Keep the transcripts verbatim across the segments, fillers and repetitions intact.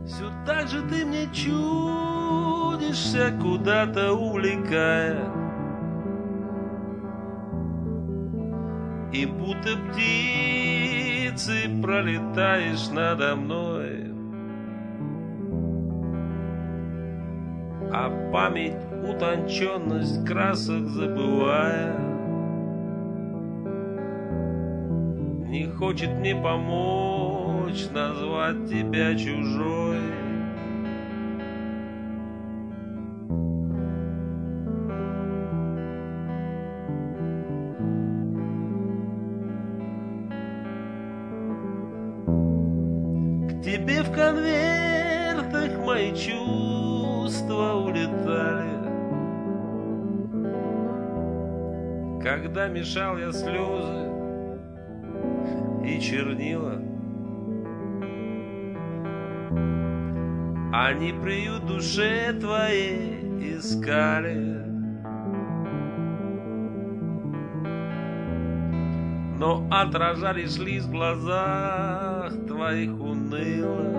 Все так же ты мне чудишься, куда-то увлекая, и будто птицы пролетаешь надо мной. А память, утонченность красок забывая, не хочет мне помочь назвать тебя чужой. К тебе в конвертах мои чувства улетали, когда мешал я слезы и чернила. Они приют душе твоей искали, но отражались лишь в глазах твоих уныло.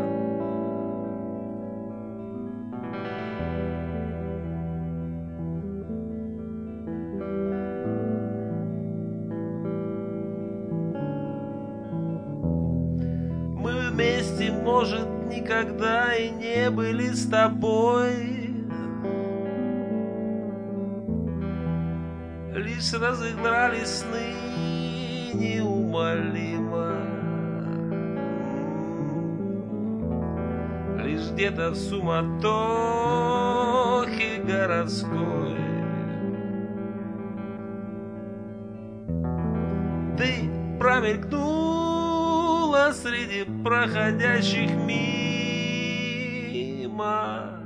Мы вместе, может, никогда и не были с тобой, лишь разыгрались сны неумолимо, лишь где-то в суматохе городской ты промелькнула среди проходящих мимо.